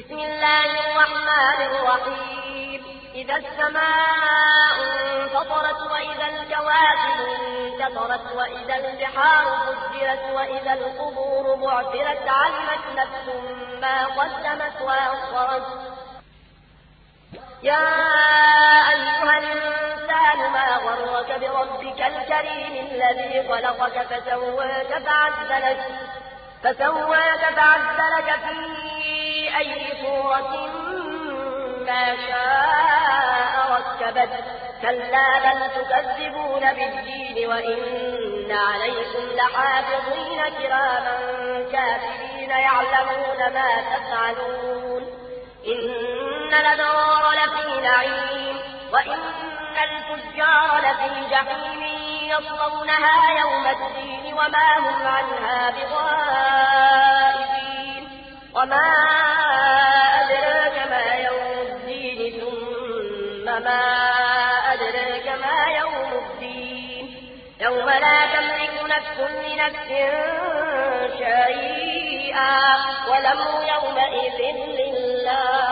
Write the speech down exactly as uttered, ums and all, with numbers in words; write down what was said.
بسم الله الرحمن الرحيم إذا السماء انفطرت وإذا الكواكب انتثرت وإذا البحار فجرت وإذا القبور بعثرت علمت نفس ما قدمت وأخرت يا أيها الإنسان ما غرك بربك الكريم الذي خلقك فسواك فعدلك فسواك فعدلك في أي صورة ما شاء ركبك كلا بل تكذبون بالدين وإن عليكم لحافظين كراما كاتبين يعلمون ما تفعلون إن الأبرار لفي نعيم وإن الفجار لفي جحيم يصلونها يوم الدين وما هم عنها بغائبين وما أدراك ما يوم الدين ثم ما أدراك ما يوم الدين يوم لا تملك نفس لنفس شيئا والأمر يومئذ لله